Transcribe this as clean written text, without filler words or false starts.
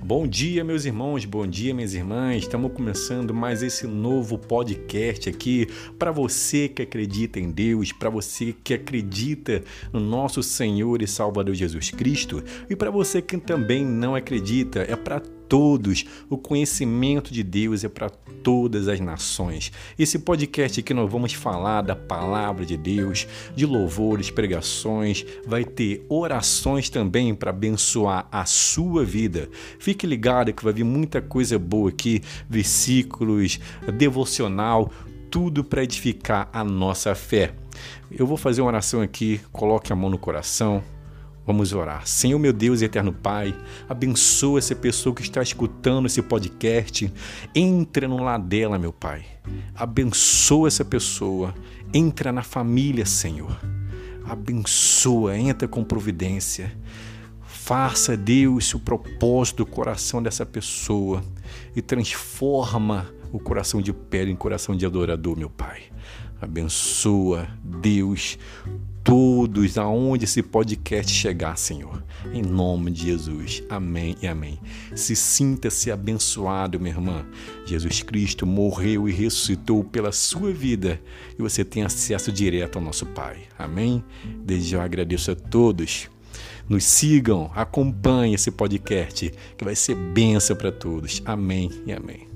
Bom dia, meus irmãos, bom dia, minhas irmãs. Estamos começando mais esse novo podcast aqui para você que acredita em Deus, para você que acredita no nosso Senhor e Salvador Jesus Cristo e para você que também não acredita. É para todos. O conhecimento de Deus é para todas as nações. Esse podcast aqui nós vamos falar da palavra de Deus, de louvores, pregações, vai ter orações também para abençoar a sua vida. Fique ligado que vai vir muita coisa boa aqui, versículos, devocional, tudo para edificar a nossa fé. Eu vou fazer uma oração aqui, coloque a mão no coração. Vamos orar. Senhor, meu Deus e eterno Pai, abençoa essa pessoa que está escutando esse podcast. Entra no lar dela, meu Pai. Abençoa essa pessoa. Entra na família, Senhor. Abençoa, entra com providência. Faça, Deus, o propósito do coração dessa pessoa e transforma o coração de pedra em coração de adorador, meu Pai. Abençoa, Deus, todos aonde esse podcast chegar, Senhor. Em nome de Jesus. Amém e amém. Sinta-se abençoado, minha irmã. Jesus Cristo morreu e ressuscitou pela sua vida e você tem acesso direto ao nosso Pai. Amém? Desde já eu agradeço a todos. Nos sigam, acompanhem esse podcast que vai ser bênção para todos. Amém e amém.